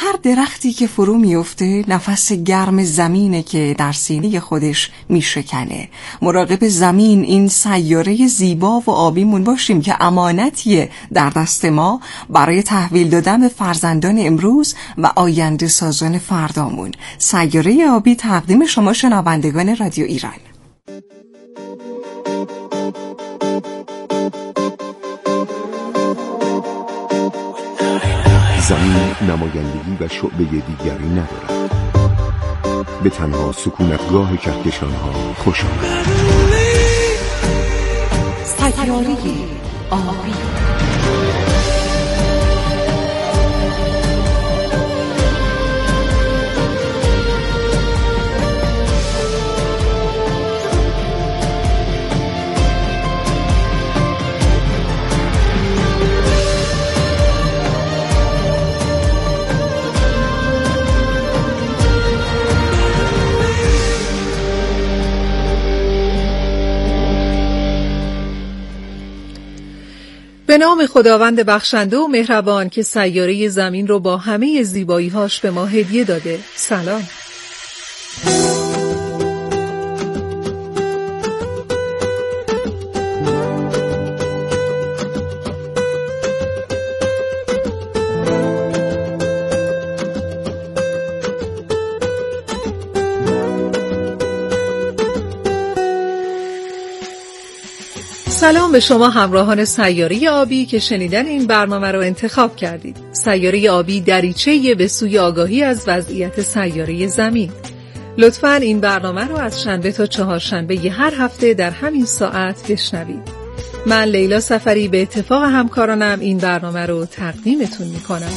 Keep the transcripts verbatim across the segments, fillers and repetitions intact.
هر درختی که فرو میفته نفس گرم زمینه که در سینه خودش میشکنه. مراقب زمین، این سیاره زیبا و آبیمون باشیم که امانتیه در دست ما برای تحویل دادن به فرزندان امروز و آینده سازان فردامون. سیاره آبی تقدیم شما شنوندگان رادیو ایران. زمین نمایندگی و شعبه دیگری ندارد. به تنها سکونتگاه کهکشان‌ها خوش آمد. سیاره آبی. به نام خداوند بخشنده و مهربان که سیاره زمین رو با همه زیبایی‌هاش به ما هدیه داده. سلام. سلام به شما همراهان سیاره آبی که شنیدن این برنامه رو انتخاب کردید. سیاره آبی دریچه‌ای به سوی آگاهی از وضعیت سیاره زمین. لطفاً این برنامه رو از شنبه تا چهارشنبه ی هر هفته در همین ساعت بشنوید. من لیلا سفری به اتفاق همکارانم این برنامه رو تقدیمتون می‌کنم.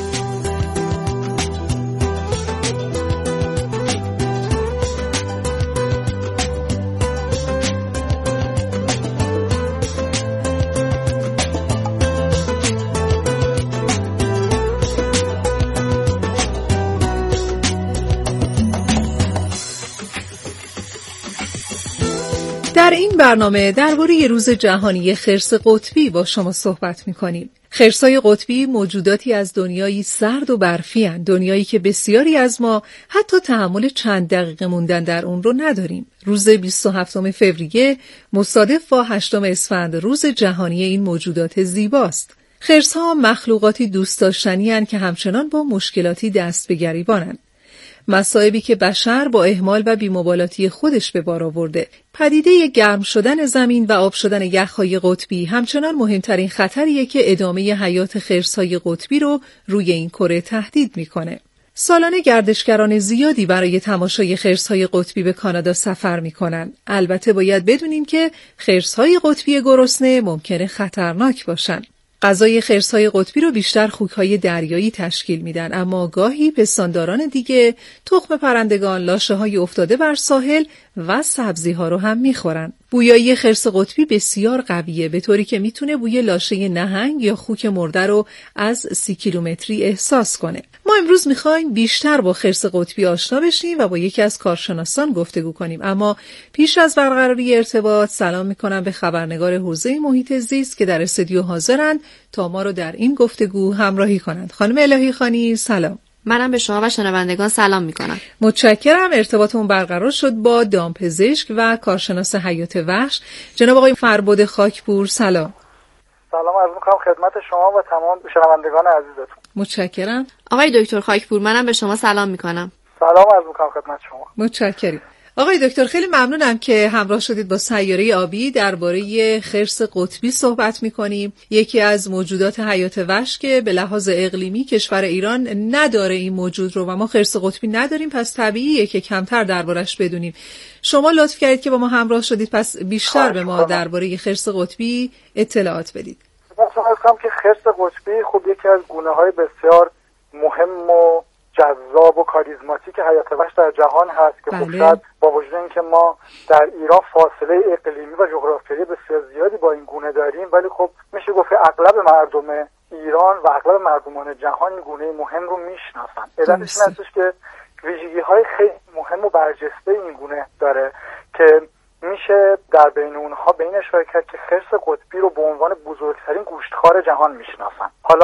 در این برنامه درباره روز جهانی خرس قطبی با شما صحبت می‌کنیم. خرس‌های قطبی موجوداتی از دنیایی سرد و برفی هستند، دنیایی که بسیاری از ما حتی تحمل چند دقیقه موندن در اون رو نداریم. روز بیست و هفتم فوریه مصادف با هشتم اسفند روز جهانی این موجودات زیباست. خرس‌ها مخلوقاتی دوست داشتنی هستند که همچنان با مشکلاتی دست به گریبانند. مصائبی که بشر با اهمال و بی‌مبالاتی خودش به بار آورده. پدیده گرم شدن زمین و آب شدن یخ‌های قطبی همچنان مهمترین خطریه که ادامه حیات خرس‌های قطبی رو روی این کره تهدید میکنه. سالانه گردشگران زیادی برای تماشای خرس‌های قطبی به کانادا سفر میکنن. البته باید بدونیم که خرس‌های قطبی گرسنه ممکنه خطرناک باشن. غذای خرس‌های قطبی رو بیشتر خوک‌های دریایی تشکیل میدن، اما گاهی پستانداران دیگه تخم پرندگان، لاشه‌های افتاده بر ساحل و سبزی‌ها رو هم میخورن. بویایی خرس قطبی بسیار قویه، به طوری که میتونه بوی لاشه نهنگ یا خوک مرده رو از سی کیلومتری احساس کنه. ما امروز میخوایم بیشتر با خرس قطبی آشنا بشیم و با یکی از کارشناسان گفتگو کنیم. اما پیش از برقراری ارتباط سلام میکنم به خبرنگار حوزه محیط زیست که در استودیو حاضرند تا ما رو در این گفتگو همراهی کنند. خانم الهی خانی سلام. منم به شما و شنوندگان سلام میکنم. متشکرم. ارتباطمون برقرار شد با دامپزشک و کارشناس حیات وحش جناب آقای فربد خاکپور. سلام. سلام عرض میکنم خدمت شما و تمام شنوندگان عزیزتون. متشکرم. آقای دکتر خاکپور منم به شما سلام میکنم. سلام عرض میکنم خدمت شما. متشکرم. آقای دکتر خیلی ممنونم که همراه شدید با سیاره آبی درباره خرس قطبی صحبت می‌کنیم. یکی از موجودات حیات وحش که به لحاظ اقلیمی کشور ایران نداره این موجود رو و ما خرس قطبی نداریم، پس طبیعیه که کمتر دربارش بدونیم. شما لطف کردید که با ما همراه شدید، پس بیشتر به ما درباره خرس قطبی اطلاعات بدید. مثلا می‌گم که خرس قطبی خب یکی از گونه‌های بسیار مهم و جذاب و کاریزماتیک حیات وحش در جهان هست که بله. خب شاید با وجود اینکه ما در ایران فاصله اقلیمی و جغرافیایی بسیار زیادی با این گونه داریم، ولی خب میشه گفت اغلب مردم ایران و اغلب مردمان جهان این گونه مهم رو میشناسن. علتش این هستش که ویژگی‌های خیلی مهم و برجسته این گونه داره که میشه در بین اونها به این اشاره کرد که خرس قطبی رو به عنوان بزرگترین گوشتخوار جهان میشناسن. حالا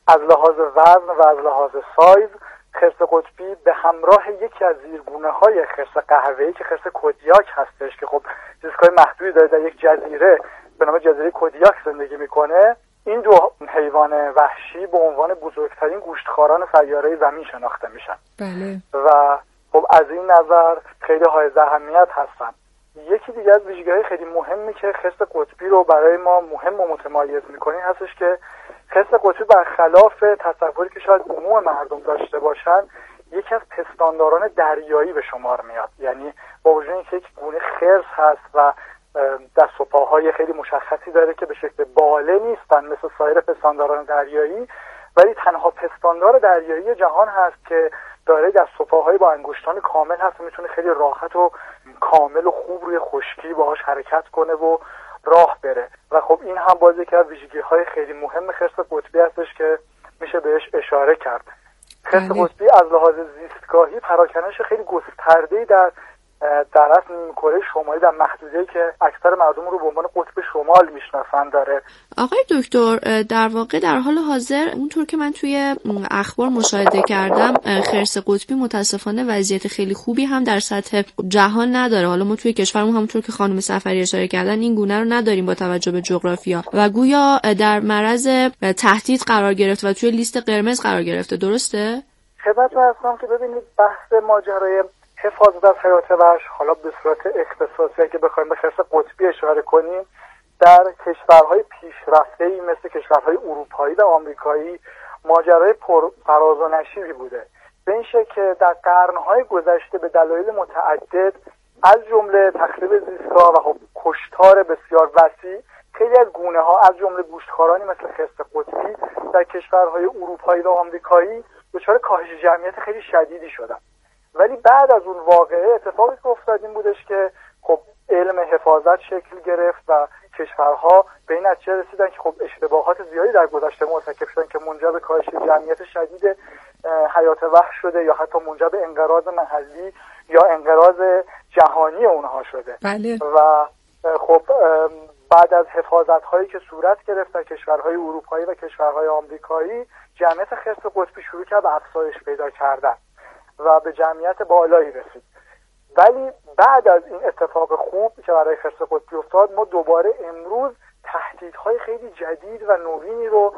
از لحاظ وزن و از لحاظ سایز خرس قطبی به همراه یکی از زیرگونه‌های خرس قهوه‌ای که خرس کودیاک هستش که خب زیستگاه محدودی داره، در یک جزیره به نام جزیره کودیاک زندگی میکنه، این دو حیوان وحشی به عنوان بزرگترین گوشتخواران سیاره زمین شناخته میشن. بله. و خب از این نظر خیلی حائز اهمیت هستن. یکی دیگه از ویژگی‌های خیلی مهمی که خرس قطبی رو برای ما مهم و متمایز میکنه هستش که خرس قطبی برخلاف تصوری که شاید عموم مردم داشته باشن یکی از پستانداران دریایی به شمار میاد. یعنی با وجود اینکه یک گونه خرس هست و دست و پاهای خیلی مشخصی داره که به شکل باله نیستن مثل سایر پستانداران دریایی، ولی تنها پستاندار دریایی جهان هست که داره دست و پاهای با انگشتان کامل هست و میتونه خیلی راحت و کامل و خوب روی خشکی باهاش حرکت کنه و راه بره. و خب این هم باز یکی از ویژگی‌های خیلی مهم خرس قطبی هستش که میشه بهش اشاره کرد. خرس قطبی از لحاظ زیستگاهی پراکنش خیلی گسترده‌ای در در اصل نیمکره شمالی در محدوده‌ای که اکثر مردم رو به عنوان قطب شمال میشناسن داره. آقای دکتر، در واقع در حال حاضر اونطور که من توی اخبار مشاهده کردم خرس قطبی متاسفانه وضعیت خیلی خوبی هم در سطح جهان نداره. حالا ما توی کشورمون همونطور که خانم صفری اشاره کردن این گونه رو نداریم با توجه به جغرافیا و گویا در معرض تهدید قرار گرفته و توی لیست قرمز قرار گرفته. درسته؟ خدمتتون هستم که ببینید بحث ماجرای حفاظت از حیات وحش حالا به صورت اختصاصی که بخوایم به خرس قطبی اشاره کنیم در کشورهای پیشرفته‌ای مثل کشورهای اروپایی و آمریکایی ماجرای پر فراز و نشیبی بوده، به این شکل که در قرن‌های گذشته به دلایل متعدد از جمله تخریب زیستگاه و خب کشتار بسیار وسیع خیلی از گونه‌ها از جمله گوشتخوارانی مثل خرس قطبی در کشورهای اروپایی و آمریکایی دچار کاهش جمعیت خیلی شدیدی شدن. ولی بعد از اون واقعه اتفاقی که افتاد این بودش که خب علم حفاظت شکل گرفت و کشورها به این نتیجه رسیدن که خب اشتباهات زیادی در گذشته مرتکب شدن که منجر به کاهش جمعیت شدید حیات وحش شده یا حتی منجر به انقراض محلی یا انقراض جهانی اونها شده. بله. و خب بعد از حفاظت هایی که صورت گرفت در کشورهای اروپایی و کشورهای آمریکایی جمعیت خرس قطبی شروع کرد به افزایش پیدا کردن و به جمعیت بالایی رسید. ولی بعد از این اتفاق خوب که برای خرس قطبی افتاد ما دوباره امروز تهدیدهای خیلی جدید و نوینی رو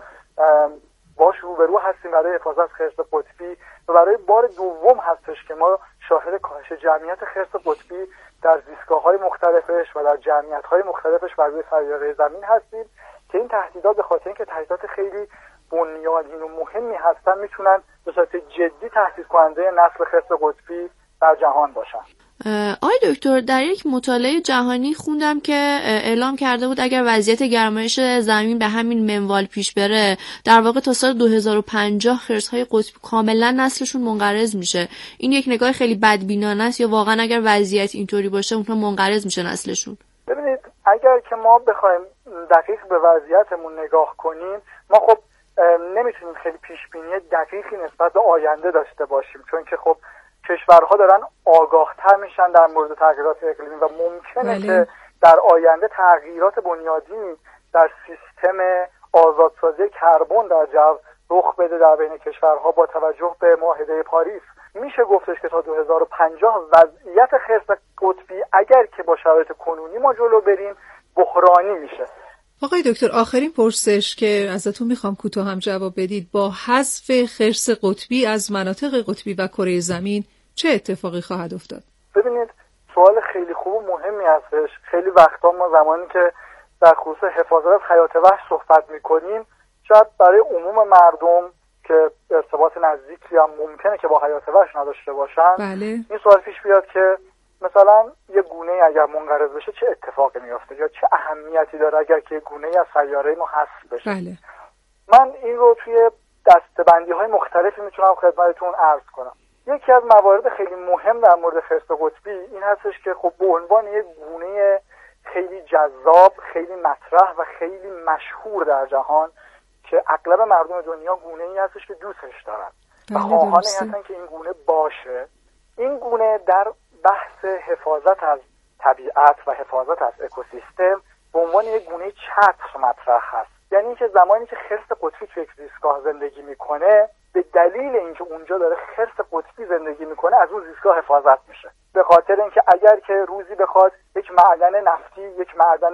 باش روبرو هستیم برای حفاظت از خرس قطبی و برای بار دوم هستش که ما شاهد کاهش جمعیت خرس قطبی در زیستگاه‌های مختلفش و در جمعیت‌های مختلفش بر روی سیاره زمین هستیم که این تهدیدات به خاطر اینکه تهدیدات خیلی بنیادین و مهمی هستن میتونن به صورت جدی تهدید کننده نسل خرس قطبی در جهان باشن. آقای دکتر، در یک مطالعه جهانی خوندم که اعلام کرده بود اگر وضعیت گرمایش زمین به همین منوال پیش بره در واقع تا سال دو هزار و پنجاه خرس‌های قطبی کاملا نسلشون منقرض میشه. این یک نگاه خیلی بدبینانه است یا واقعا اگر وضعیت اینطوری باشه اونها منقرض میشه نسلشون؟ ببینید اگر که ما بخوایم دقیق به وضعیتمون نگاه کنیم ما خب نمیتونیم خیلی پیشبینی دقیقی نسبت به آینده داشته باشیم، چون که خب کشورها دارن آگاهتر میشن در مورد تغییرات اقلیمی و ممکنه بله. که در آینده تغییرات بنیادینی در سیستم آزادسازی کربن در جو رخ بده در بین کشورها با توجه به معاهده پاریس. میشه گفتش که تا دو هزار و پنجاه وضعیت خرس قطبی اگر که با شرایط کنونی ما جلو بریم بحرانی میشه. آقای دکتر، آخرین پرسش که ازتون میخوام کوتاه هم جواب بدید، با حذف خرس قطبی از مناطق قطبی و کره زمین چه اتفاقی خواهد افتاد؟ ببینید سوال خیلی خوب و مهمی هستش. خیلی وقتا ما زمانی که در خصوص حفاظت از حیات وحش صحبت میکنیم شاید برای عموم مردم که ارتباط نزدیکی هم ممکنه که با حیات وحش نداشته باشن بله. این سوال پیش بیاد که مثلا یه گونه اگر منقرض بشه چه اتفاقی میفته یا چه اهمیتی داره اگر که گونه از سیاره ما حذف بشه. بله. من این رو توی دسته‌بندی های مختلفی میتونم خدمتتون عرض کنم. یکی از موارد خیلی مهم در مورد خرس قطبی این هستش که خب به عنوان یک گونه خیلی جذاب، خیلی مطرح و خیلی مشهور در جهان که اغلب مردم دنیا گونه ای هستش که دوستش دارن و خواهان هستن که این گونه باشه. این گونه در بحث حفاظت از طبیعت و حفاظت از اکوسیستم به عنوان یک گونه چتر مطرح هست یعنی اینکه زمانی که خرس قطبی توی یک زیستگاه زندگی میکنه، به دلیل اینکه اونجا داره خرس قطبی زندگی میکنه از اون زیستگاه حفاظت میشه، به خاطر اینکه اگر که روزی بخواد یک معدن نفتی، یک معدن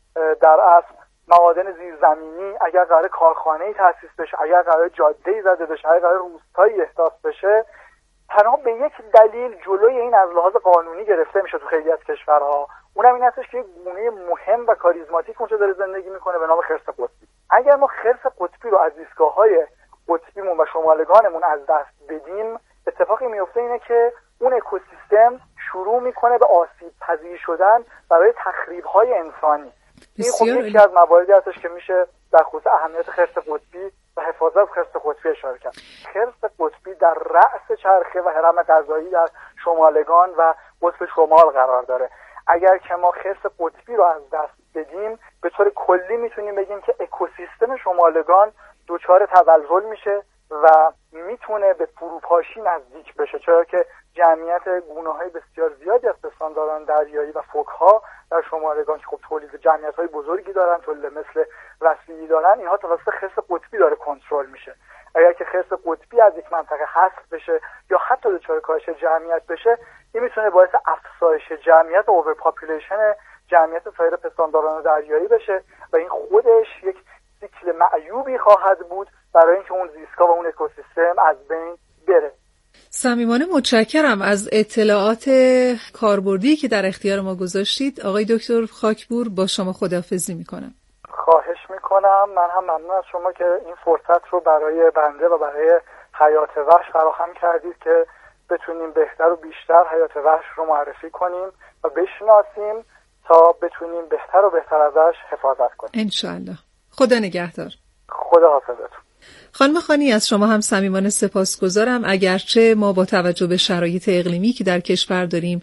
در اصل معادن زیرزمینی، اگر قرار کارخانه‌ای تأسیس بشه، اگر قرار جاده‌ای زده بشه، اگر قرار روستایی احداث بشه، تنها به یک دلیل جلوی این از لحاظ قانونی گرفته میشه تو خیلی از کشورها. اونم این هستش که یک گونه مهم و کاریزماتیک اونجا داره زندگی میکنه به نام خرس قطبی. اگر ما خرس قطبی رو از زیستگاه‌های قطبیمون و شمالگانمون از دست بدیم، اتفاقی میفته اینه که اون اکوسیستم شروع میکنه به آسیب پذیر شدن برای تخریب‌های انسانی. این خب یکی از مواردی هستش که میشه در خصوص اهمیت خرس قطبی و حفاظت از خرس قطبی اشاره کرد. خرس قطبی در رأس چرخه و هرم غذایی در شمالگان و قطب شمال قرار داره. اگر که ما خرس قطبی رو از دست بدیم، به طور کلی میتونیم بگیم که اکوسیستم شمالگان دچار تزلزل میشه و میتونه به فروپاشی نزدیک بشه، چرا که جمعیت گونه‌های بسیار زیادی از پستانداران دریایی و فوک‌ها در شمالگان که خب تولید جمعیت‌های بزرگی دارن، تولید مثل رسویی دارن، اینها توسط خرس قطبی داره کنترل میشه. اگر که خرس قطبی از یک منطقه حذف بشه یا حتی دچار کاهش جمعیت بشه، این میتونه باعث افزایش جمعیت و اوور پاپولیشن جمعیت سایر پستانداران دریایی بشه و این خودش یک سیکل معیوبی خواهد بود برای اینکه اون زیستگاه و اون اکوسیستم از بین بره. صمیمانه متشکرم از اطلاعات کاربردی که در اختیار ما گذاشتید. آقای دکتر خاکپور، با شما خداحافظی میکنم. خواهش میکنم. من هم ممنون از شما که این فرصت رو برای بنده و برای حیات وحش فراهم کردید که بتونیم بهتر و بیشتر حیات وحش رو معرفی کنیم و بشناسیم تا بتونیم بهتر و بهتر ازش حفاظت کنیم. انشاءالله. خدا نگهدار. خدا حافظتون. خانم خانی، از شما هم صمیمانه سپاسگزارم. اگرچه ما با توجه به شرایط اقلیمی که در کشور داریم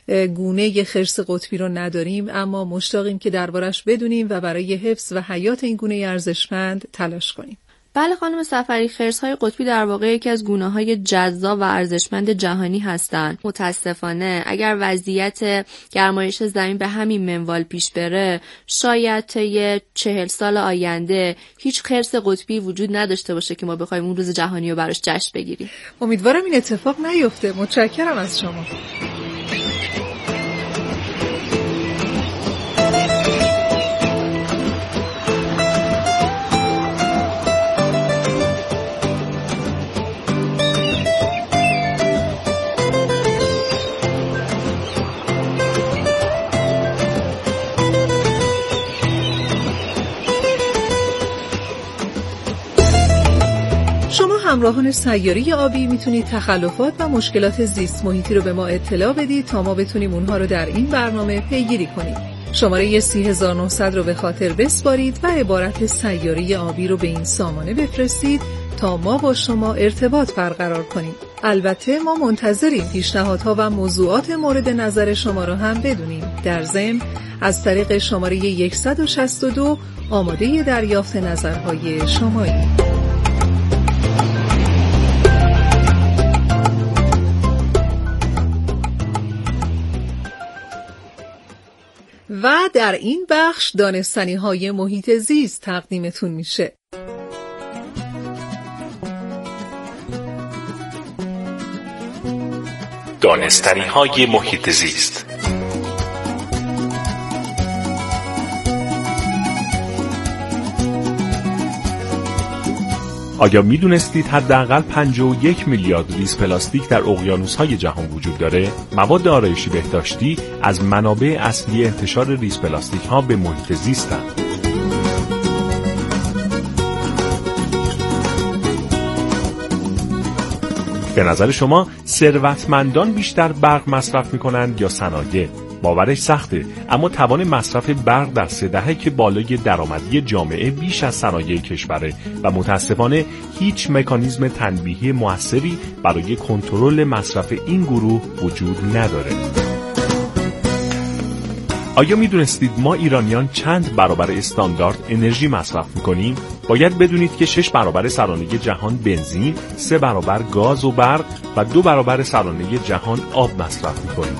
گونه خرس قطبی رو نداریم، اما مشتاقیم که دربارش بدونیم و برای حفظ و حیات این گونه ارزشمند تلاش کنیم. بله خانم سفری، خرس‌های قطبی در واقع یکی از گونه‌های جذاب و ارزشمند جهانی هستند. متاسفانه اگر وضعیت گرمایش زمین به همین منوال پیش بره، شاید طی چهل سال آینده هیچ خرس قطبی وجود نداشته باشه که ما بخوایم اون روز جهانی رو براش جشن بگیریم. امیدوارم این اتفاق نیفته. متشکرم از شما. همراهان سیاره آبی میتونید تخلفات و مشکلات زیست محیطی رو به ما اطلاع بدید تا ما بتونیم اونها رو در این برنامه پیگیری کنیم. شماره سی هزار و نهصد رو به خاطر بسپارید و عبارت سیاره آبی رو به این سامانه بفرستید تا ما با شما ارتباط برقرار کنیم. البته ما منتظریم پیشنهادها و موضوعات مورد نظر شما رو هم بدونیم. در ضمن از طریق شماره صد و شصت و دو آماده دریافت نظرهای شماییم. و در این بخش دانستنی‌های محیط زیست تقدیمتون میشه. دانستنی‌های محیط زیست. آیا میدونستید حداقل پنجاه و یک میلیارد لیز پلاستیک در اقیانوس‌های جهان وجود داره؟ مواد آرایشی بهداشتی از منابع اصلی انتشار ریز پلاستیک‌ها به محیط زیستند. به نظر شما ثروتمندان بیشتر برق مصرف می‌کنند یا صنایع؟ باورش سخته، اما توان مصرف برق در سه دهه که بالای درآمدی جامعه بیش از صنایع کشوره و متاسفانه هیچ مکانیزم تنبیهی موثری برای کنترل مصرف این گروه وجود نداره. آیا میدونستید ما ایرانیان چند برابر استاندارد انرژی مصرف میکنیم؟ باید بدونید که شش برابر سرانه جهان بنزین، سه برابر گاز و برق و دو برابر سرانه جهان آب مصرف میکنیم.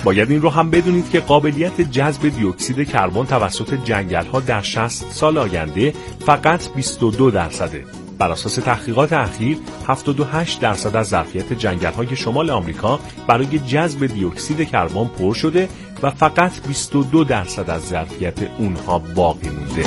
باید این رو هم بدونید که قابلیت جذب دی اکسید کربن توسط جنگل‌ها در شصت سال آینده فقط بیست و دو درصده. بر اساس تحقیقات اخیر هفتاد و هشت درصد از ظرفیت جنگل‌های شمال آمریکا برای جذب دی اکسید کربن پر شده و فقط بیست و دو درصد از ظرفیت اونها باقی مونده.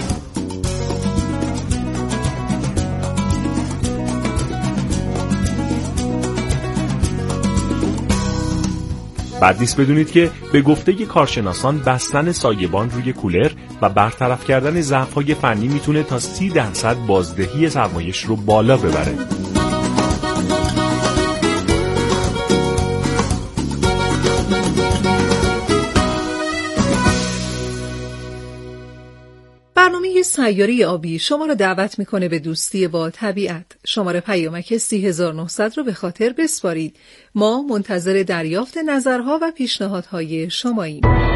بعد نیست بدونید که به گفته کارشناسان بستن سایبان روی کولر و برطرف کردن ضعف‌های فنی میتونه تا سی درصد بازدهی سرمایش رو بالا ببره. برنامه سیاره آبی شما را دعوت میکنه به دوستی با طبیعت. شماره پیامک سی هزار و نهصد رو به خاطر بسپارید. ما منتظر دریافت نظرها و پیشنهادهای شماییم.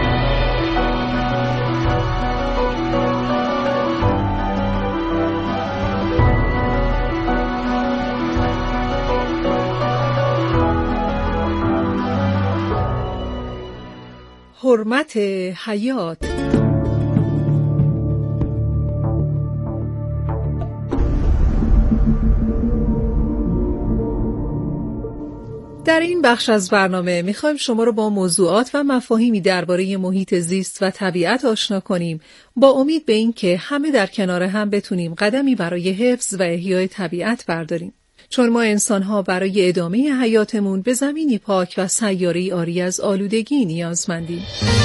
حرمت حیات. در این بخش از برنامه میخوایم شما رو با موضوعات و مفاهیمی درباره محیط زیست و طبیعت آشنا کنیم با امید به این که همه در کنار هم بتونیم قدمی برای حفظ و احیای طبیعت برداریم. چون ما انسان‌ها برای ادامه حیاتمون به زمینی پاک و سیاره‌ای عاری از آلودگی نیازمندیم.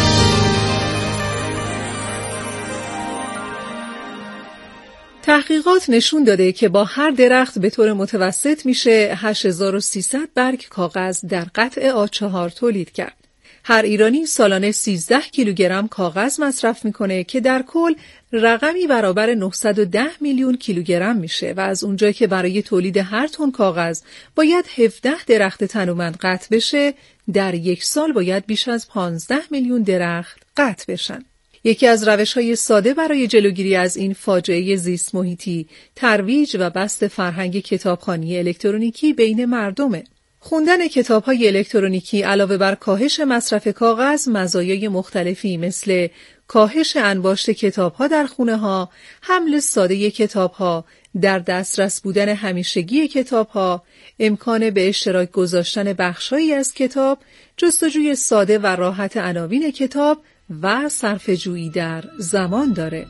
تحقیقات نشون داده که با هر درخت به طور متوسط میشه هشت هزار و سیصد برگ کاغذ در قطع آ چهار تولید کرد. هر ایرانی سالانه سیزده کیلوگرم کاغذ مصرف میکنه که در کل رقمی برابر نهصد و ده میلیون کیلوگرم میشه و از اونجایی که برای تولید هر تن کاغذ باید هفده درخت تنومند قطع بشه، در یک سال باید بیش از پانزده میلیون درخت قطع بشن. یکی از روش‌های ساده برای جلوگیری از این فاجعه زیست محیطی ترویج و بسط فرهنگ کتابخوانی الکترونیکی بین مردمه. خوندن کتاب‌های الکترونیکی علاوه بر کاهش مصرف کاغذ، مزایای مختلفی مثل کاهش انباشت کتاب‌ها در خونه‌ها، حمل ساده کتاب‌ها، در دسترس بودن همیشگی کتاب‌ها، امکان به اشتراک گذاشتن بخش‌هایی از کتاب، جستجوی ساده و راحت عناوین کتاب و صرفه‌جویی در زمان داره.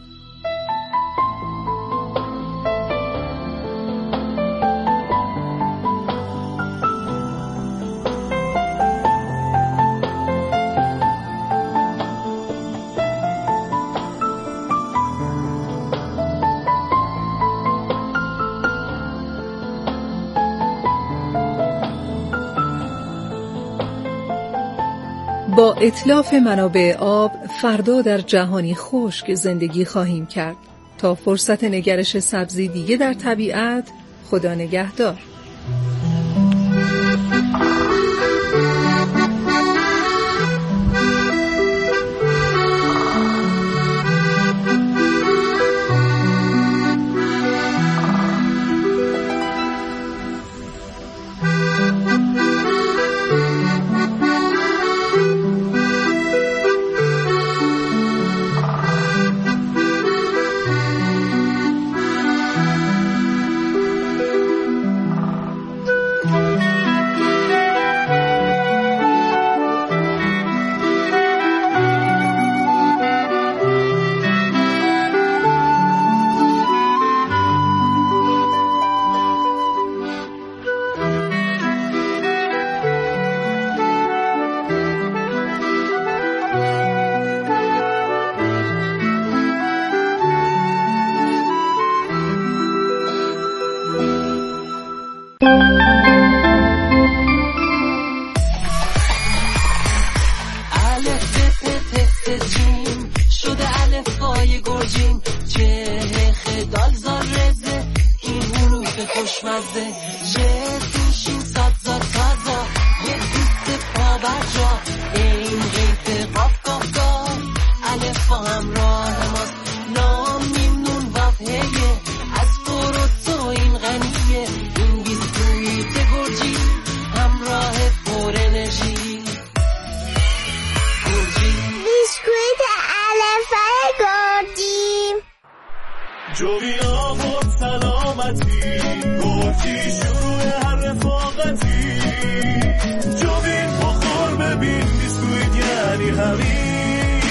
با اتلاف منابع آب فردا در جهانی خشک زندگی خواهیم کرد. تا فرصت نگرش سبزی دیگه در طبیعت، خدا نگهدار. گرچی شروع هر رفاقتی جوین بخور ببین بیسکویت یعنی همین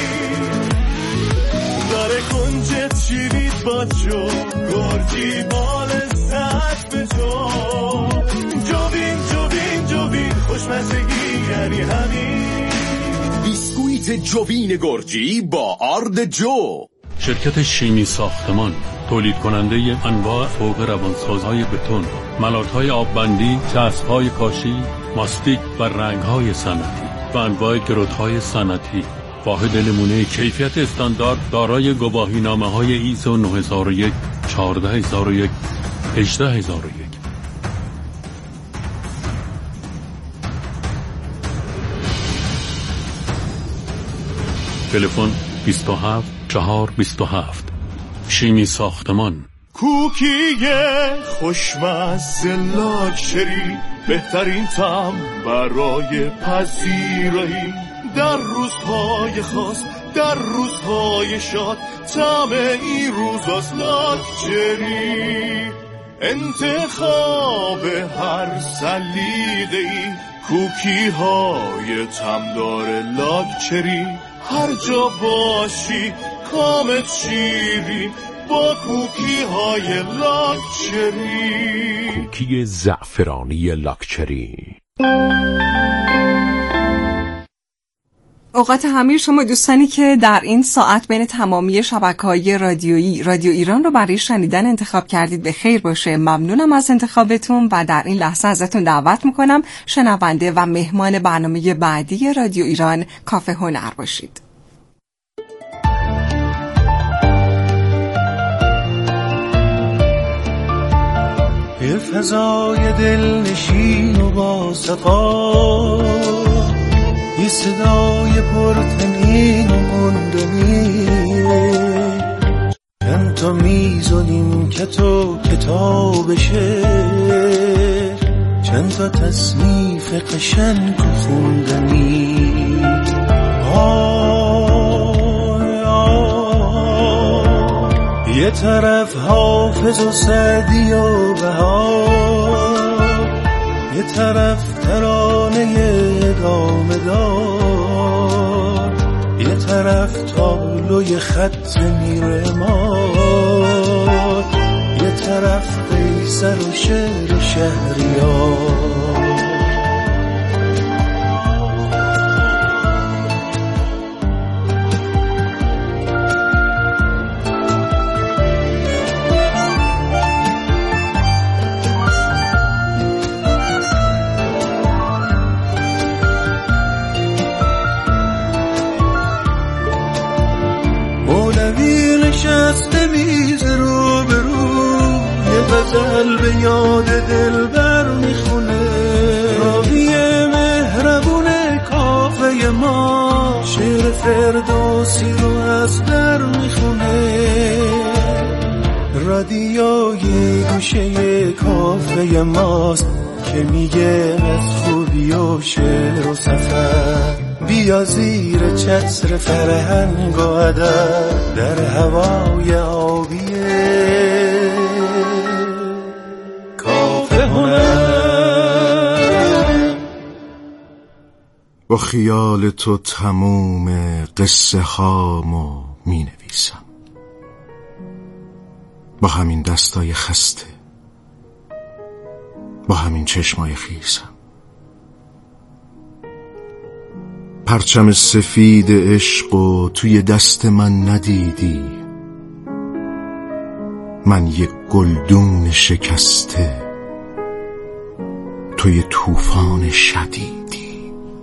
داره کنجت شیوید با جو گرچی بال ساعت به جو جوین جوین جوین خوشمزگی یعنی همین بیسکویت جوین گرجی با آرد جو. شرکت شیمی ساختمان تولید کننده انواع فوق روانسازهای بتون، ملات‌های آببندی، چسب‌های کاشی، ماستیک و رنگ‌های صنعتی و انواع گرودهای صنعتی. واحد نمونه کیفیت استاندارد دارای گواهینامه‌های ایزو نه هزار و یک، چهارده هزار و یک، هجده هزار و یک. تلفن بیست و هفت چهار بیست و هفت. شیمی ساختمان. کوکیه خوشمزه لاکچری بهترین طعم برای پذیرایی در روزهای خاص در روزهای شاد طعم این روزاست لاکچری انتخاب هر سلیقه‌ای کوکی های طعمدار لاکچری هر جا باشی کامت شیرین با کوکی های لاکچری. کوکی زعفرانی لاکچری. اوقات همه شما دوستانی که در این ساعت بین تمامی شبکه‌های رادیویی رادیو ایران رو برای شنیدن انتخاب کردید به خیر باشه. ممنونم از انتخابتون و در این لحظه ازتون دعوت میکنم شنونده و مهمان برنامه بعدی رادیو ایران کافه هنر باشید. یه فضای دلنشین و با صفا یه صدای پرتنین و مندنی چند تا میزونیم که تو کتاب شعر چند تا تصنیف قشنگ و خوندنی آی آی یه طرف حافظ و سعدی و بهار یه طرف ترانه ادامه دار یه طرف تابلوی خط میرمار یه طرف قیصر و شعر شهریار غزل به یاد دلبر میخونه راوی مهربون کافه ما شعر فردوسی رو از در میخونه رادیوی گوشه کافه ماست که میگه از خوبی و شعر و سفر بیا زیر چتر فرهنگ و ادب در هوای آبیه با خیال تو تموم قصه هامو می نویسم با همین دستای خسته با همین چشمای خیسم پرچم سفید عشقو توی دست من ندیدی من یک گلدون شکسته توی طوفان شدیدی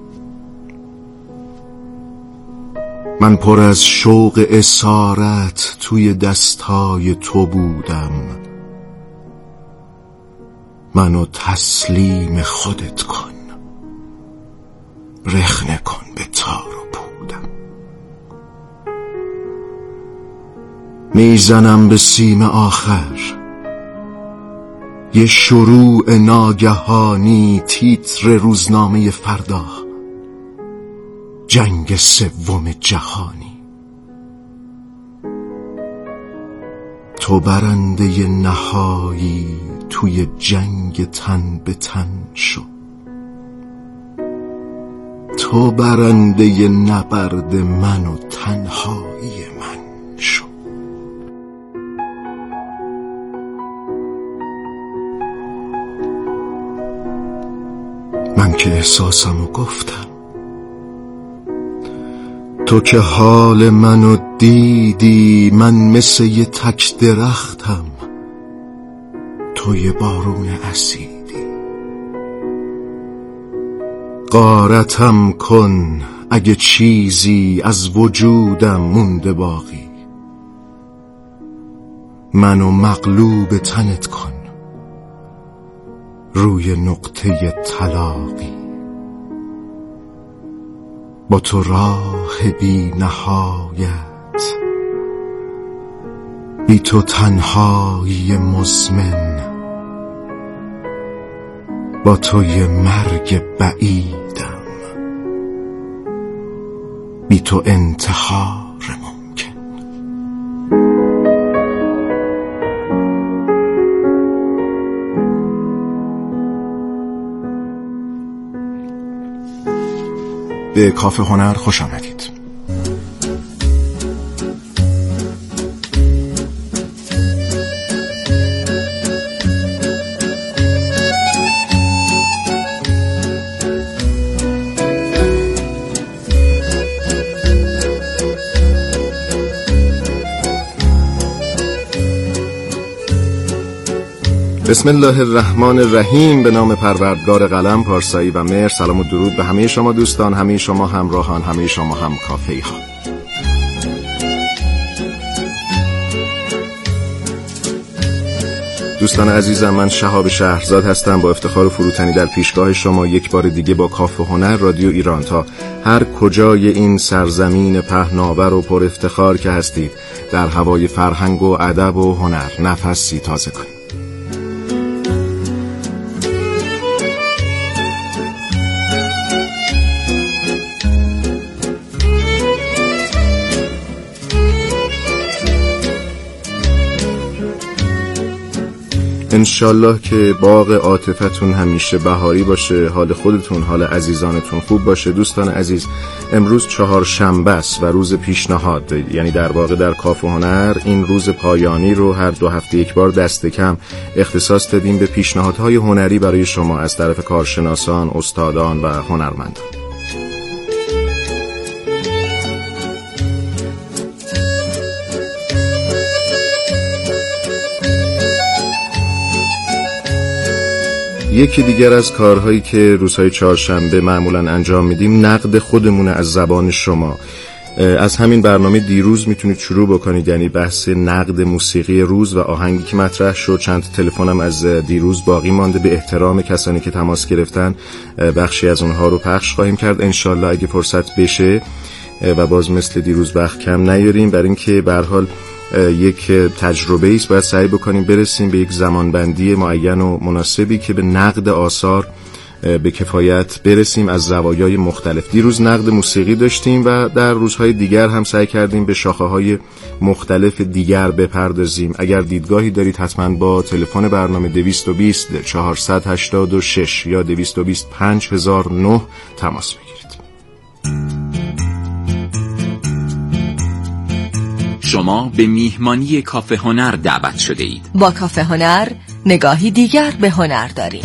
من پر از شوق اسارت توی دستای تو بودم منو تسلیم خودت کن رخنه کن به تار و پودم میزنم به سیم آخر یه شروع ناگهانی تیتر روزنامه فردا جنگ سوم جهانی تو برنده نهایی توی جنگ تن به تن شو، تو برنده نبرد من و تنهایی من شو. من که احساسمو گفتم، تو که حال منو دیدی، من مثل یه تک درختم، تو یه بارون اسیدی. غارتم کن اگه چیزی از وجودم مونده باقی، منو مغلوب تنت کن روی نقطه طلاقی. با تو راه بی نهایت، بی تو تنهایی مزمن، با تو یه مرگ بعیدم، بی تو انتحار ممکن. به کافه هنر خوش آمدید. بسم الله الرحمن الرحیم. به نام پروردگار قلم، پارسایی و مهر. سلام و درود به همه شما دوستان، همه شما همراهان، همه شما هم کافه‌ای ها. دوستان عزیزم، من شهاب شهرزاد هستم. با افتخار و فروتنی در پیشگاه شما یک بار دیگه با کافه هنر رادیو ایران تا هر کجای این سرزمین پهناور و پر افتخار که هستید، در هوای فرهنگ و ادب و هنر نفسی تازه کنید. انشالله که باغ عاطفتون همیشه بهاری باشه، حال خودتون، حال عزیزانتون خوب باشه. دوستان عزیز، امروز چهارشنبه است و روز پیشنهاد، یعنی در واقع در کافه هنر این روز پایانی رو هر دو هفته یک بار دست کم اختصاص دادیم به پیشنهادهای هنری برای شما از طرف کارشناسان، استادان و هنرمندان. یکی دیگر از کارهایی که روزهای چهارشنبه معمولا انجام میدیم نقد خودمونه از زبان شما. از همین برنامه دیروز میتونید شروع بکنید، یعنی بحث نقد موسیقی روز و آهنگی که مطرح شد. چند تلفنم از دیروز باقی مانده، به احترام کسانی که تماس گرفتن بخشی از اونها رو پخش خواهیم کرد انشالله اگه فرصت بشه و باز مثل دیروز وقت کم نیاریم، برای اینکه به هر حال یک تجربه است. باید سعی بکنیم برسیم به یک زمانبندی معین و مناسبی که به نقد آثار به کفایت برسیم از زوایای مختلف. دیروز نقد موسیقی داشتیم و در روزهای دیگر هم سعی کردیم به شاخه‌های مختلف دیگر بپردازیم. اگر دیدگاهی دارید حتما با تلفن برنامه دویست و بیست چهارصد و هشتاد و شش یا دویست و بیست پنج هزار و نه تماس بگیرید. شما به میهمانی کافه هنر دعوت شده اید. با کافه هنر نگاهی دیگر به هنر داریم.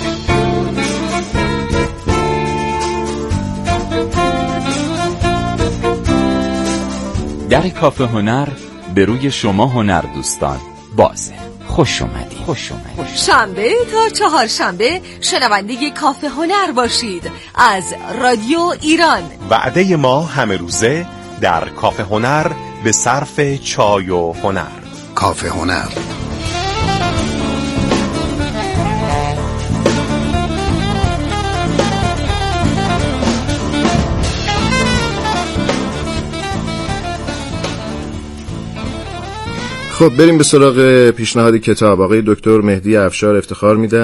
در کافه هنر به روی شما هنر دوستان بازه. خوش اومدید. خوش اومدید. شنبه تا چهارشنبه شنونده کافه هنر باشید از رادیو ایران. وعده ما همه روزه در کافه هنر به صرف چای و هنر. کافه هنر. خب بریم به سراغ پیشنهاد کتاب. آقای دکتر مهدی افشار افتخار میدن